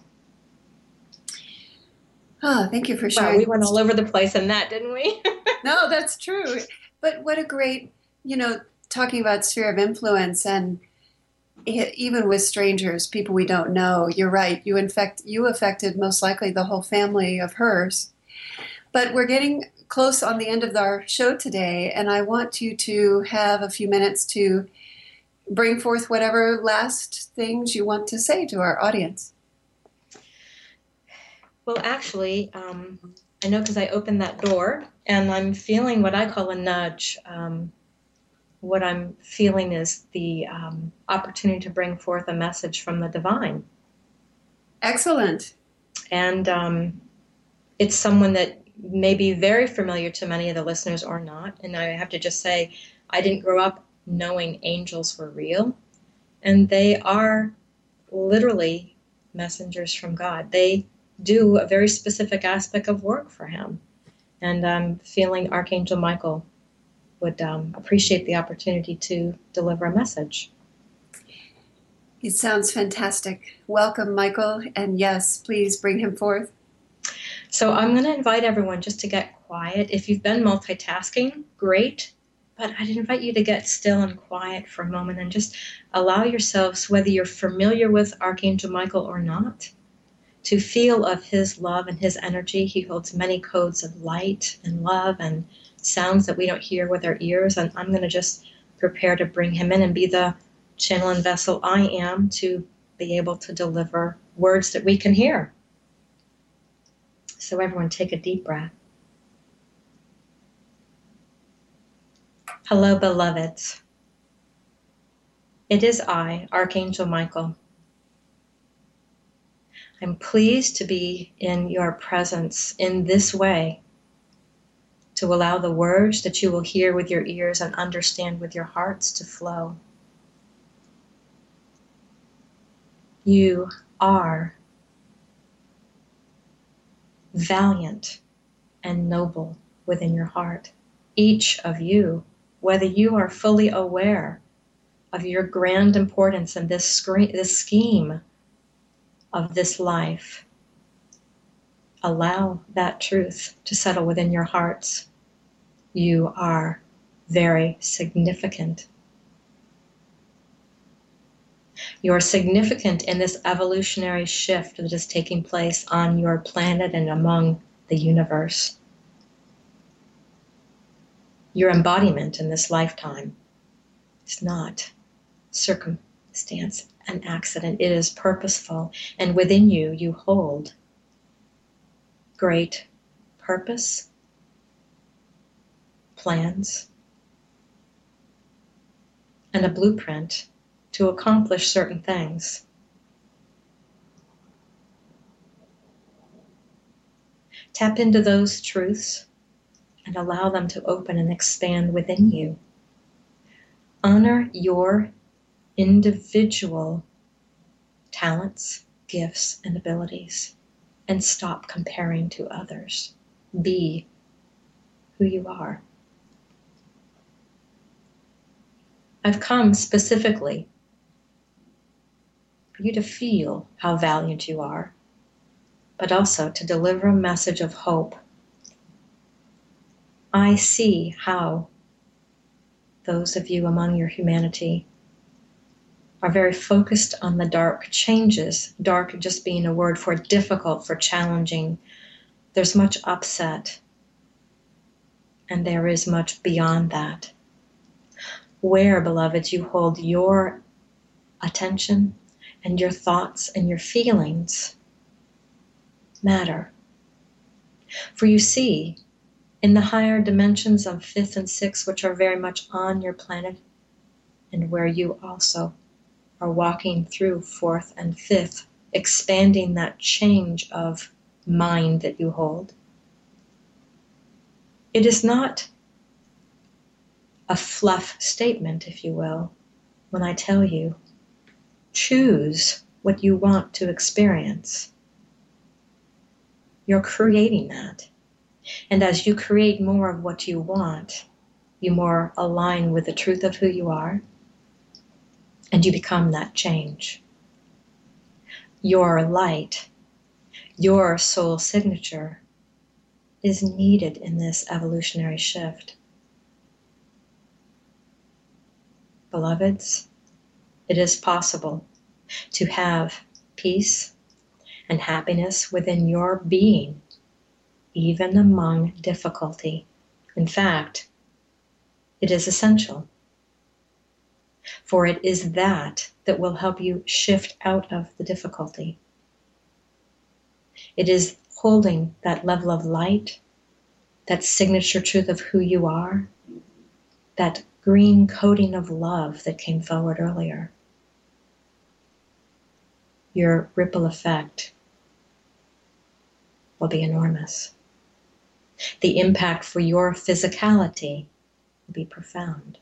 Oh, thank you for sharing. Wow, we went all over the place in that, didn't we? No, that's true. But what a great, you know, talking about sphere of influence, and even with strangers, people we don't know, you're right. You infect, you affected most likely the whole family of hers. But we're getting close on the end of our show today, and I want you to have a few minutes to bring forth whatever last things you want to say to our audience. Well, actually, um, I know because I opened that door, and I'm feeling what I call a nudge. Um, what I'm feeling is the um, opportunity to bring forth a message from the divine. Excellent. And um, it's someone that may be very familiar to many of the listeners or not. And I have to just say, I didn't grow up knowing angels were real. And they are literally messengers from God. They do a very specific aspect of work for him. And I'm feeling Archangel Michael would um, appreciate the opportunity to deliver a message. It sounds fantastic. Welcome, Michael. And yes, please bring him forth. So I'm going to invite everyone just to get quiet. If you've been multitasking, great. But I'd invite you to get still and quiet for a moment and just allow yourselves, whether you're familiar with Archangel Michael or not, to feel of his love and his energy. He holds many codes of light and love and sounds that we don't hear with our ears, and I'm going to just prepare to bring him in and be the channel and vessel I am to be able to deliver words that we can hear. So everyone take a deep breath. Hello, beloveds. It is I, Archangel Michael. I'm pleased to be in your presence in this way, to allow the words that you will hear with your ears and understand with your hearts to flow. You are valiant and noble within your heart. Each of you, whether you are fully aware of your grand importance in this, scre- this scheme of this life, allow that truth to settle within your hearts. You are very significant. You are significant in this evolutionary shift that is taking place on your planet and among the universe. Your embodiment in this lifetime is not circumstance, an accident. It is purposeful, and within you, you hold great purpose, plans, and a blueprint to accomplish certain things. Tap into those truths and allow them to open and expand within you. Honor your individual talents, gifts, and abilities, and stop comparing to others. Be who you are. I've come specifically for you to feel how valued you are, but also to deliver a message of hope. I see how those of you among your humanity are very focused on the dark changes, dark just being a word for difficult, for challenging. There's much upset, and there is much beyond that. Where, beloveds, you hold your attention and your thoughts and your feelings matter. For you see, in the higher dimensions of fifth and sixth, which are very much on your planet, and where you also are walking through fourth and fifth, expanding that change of mind that you hold, it is not a fluff statement, if you will, when I tell you, choose what you want to experience. You're creating that. And as you create more of what you want, you more align with the truth of who you are, and you become that change. Your light, your soul signature is needed in this evolutionary shift. Beloveds, it is possible to have peace and happiness within your being, even among difficulty. In fact, it is essential, for it is that that will help you shift out of the difficulty. It is holding that level of light, that signature truth of who you are, that green coating of love that came forward earlier. Your ripple effect will be enormous. The impact for your physicality will be profound.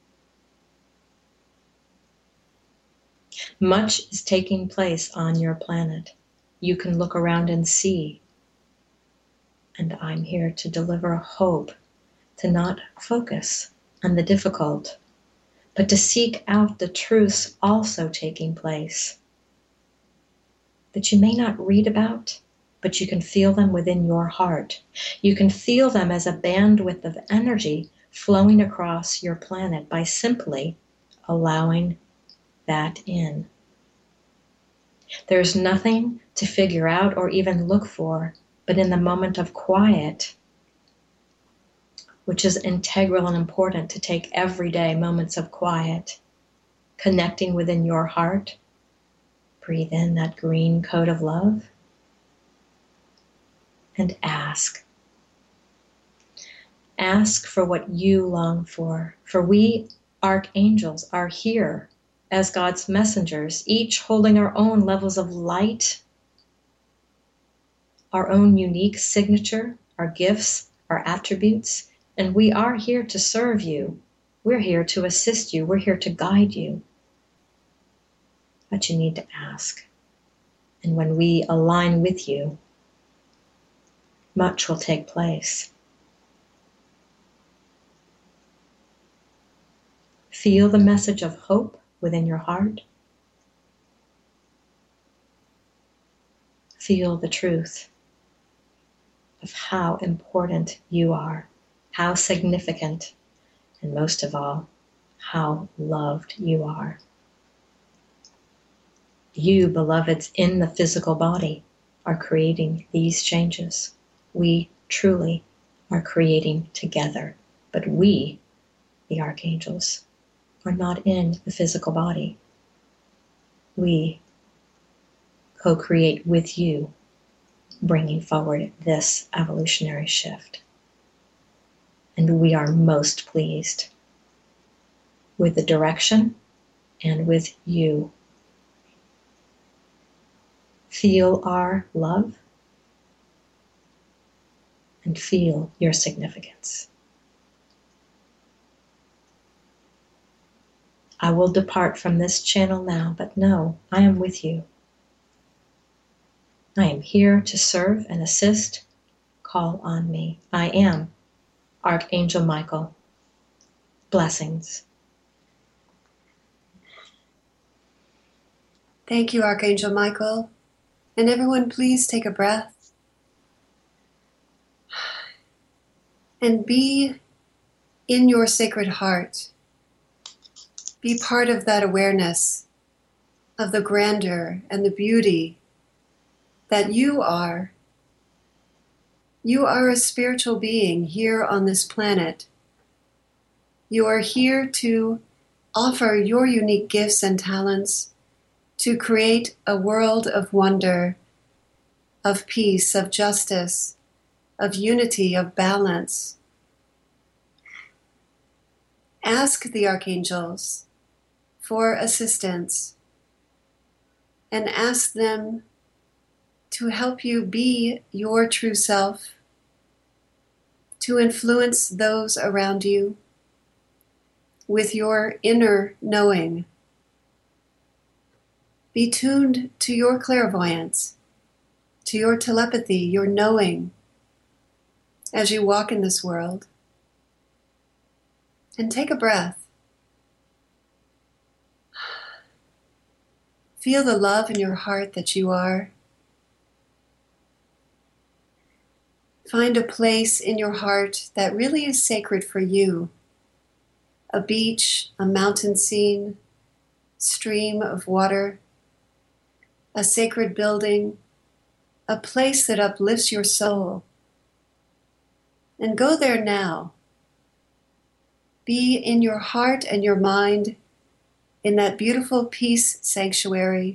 Much is taking place on your planet. You can look around and see. And I'm here to deliver hope, to not focus on the difficult, but to seek out the truths also taking place that you may not read about, but you can feel them within your heart. You can feel them as a bandwidth of energy flowing across your planet by simply allowing that in. There's nothing to figure out or even look for, but in the moment of quiet, which is integral and important to take everyday moments of quiet, connecting within your heart, breathe in that green coat of love, and ask. Ask for what you long for, for we archangels are here as God's messengers, each holding our own levels of light, our own unique signature, our gifts, our attributes, and we are here to serve you. We're here to assist you. We're here to guide you. But you need to ask. And when we align with you, much will take place. Feel the message of hope within your heart. Feel the truth of how important you are, how significant, and most of all, how loved you are. You, beloveds, in the physical body are creating these changes. We truly are creating together, but we, the archangels, are not in the physical body. We co-create with you, bringing forward this evolutionary shift. And we are most pleased with the direction and with you. Feel our love. and feel your significance. I will depart from this channel now, but know I am with you. I am here to serve and assist. Call on me. I am Archangel Michael. Blessings. Thank you, Archangel Michael. And everyone, please take a breath. And be in your sacred heart. Be part of that awareness of the grandeur and the beauty that you are. You are a spiritual being here on this planet. You are here to offer your unique gifts and talents to create a world of wonder, of peace, of justice, of unity, of balance. Ask the archangels for assistance and ask them to help you be your true self, to influence those around you with your inner knowing. Be tuned to your clairvoyance, to your telepathy, your knowing as you walk in this world. And take a breath. Feel the love in your heart that you are. Find a place in your heart that really is sacred for you. A beach, a mountain scene, stream of water, a sacred building, a place that uplifts your soul. And go there now. Be in your heart and your mind in that beautiful peace sanctuary.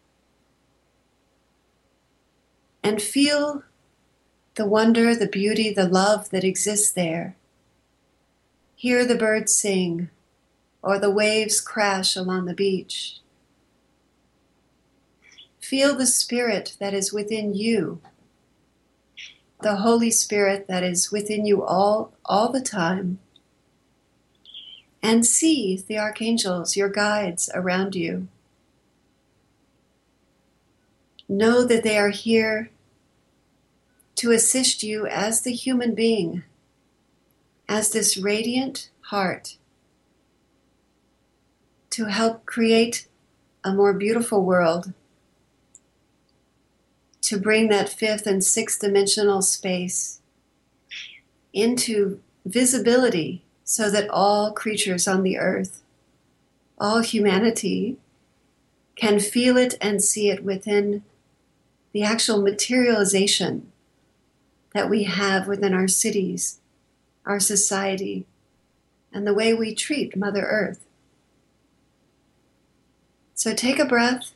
And feel the wonder, the beauty, the love that exists there. Hear the birds sing or the waves crash along the beach. Feel the spirit that is within you, the Holy Spirit that is within you all, all the time. And see the archangels, your guides around you. Know that they are here to assist you as the human being, as this radiant heart, to help create a more beautiful world, to bring that fifth and sixth dimensional space into visibility so that all creatures on the earth, all humanity, can feel it and see it within the actual materialization that we have within our cities, our society, and the way we treat Mother Earth. So take a breath.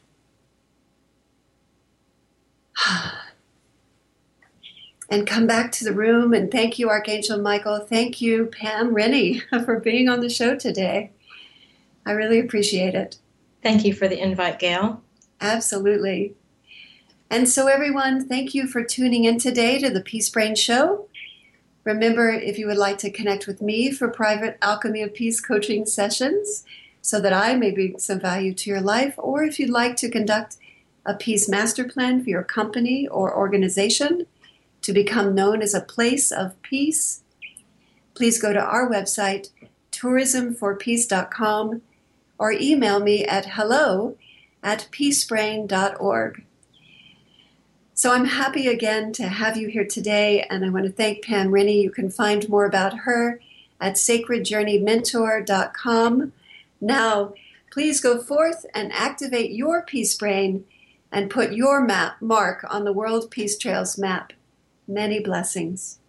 And come back to the room, and thank you, Archangel Michael. Thank you, Pam Rennie, for being on the show today. I really appreciate it. Thank you for the invite, Gail. Absolutely. And so everyone, thank you for tuning in today to the Peace Brain Show. Remember, if you would like to connect with me for private Alchemy of Peace coaching sessions so that I may bring some value to your life, or if you'd like to conduct a peace master plan for your company or organization to become known as a place of peace, please go to our website, tourism for peace dot com, or email me at hello at peacebrain dot org. So I'm happy again to have you here today, and I want to thank Pam Rennie. You can find more about her at sacred journey mentor dot com. Now, please go forth and activate your Peace Brain and put your map mark on the World Peace Trails map. Many blessings.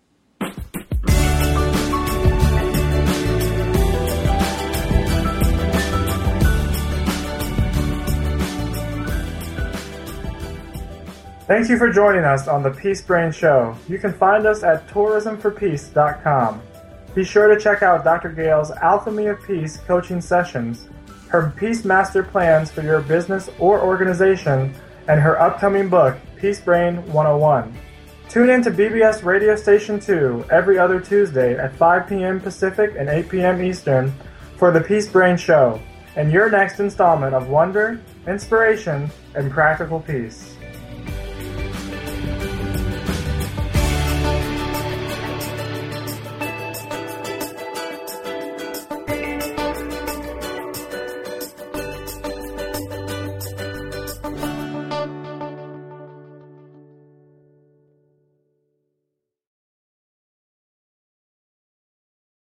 Thank you for joining us on the Peace Brain Show. You can find us at tourism for peace dot com. Be sure to check out Doctor Gail's Alchemy of Peace coaching sessions, her Peace Master plans for your business or organization, and her upcoming book, Peace Brain one oh one. Tune in to B B S Radio Station two every other Tuesday at five p.m. Pacific and eight p.m. Eastern for the Peace Brain Show and your next installment of wonder, inspiration, and practical peace.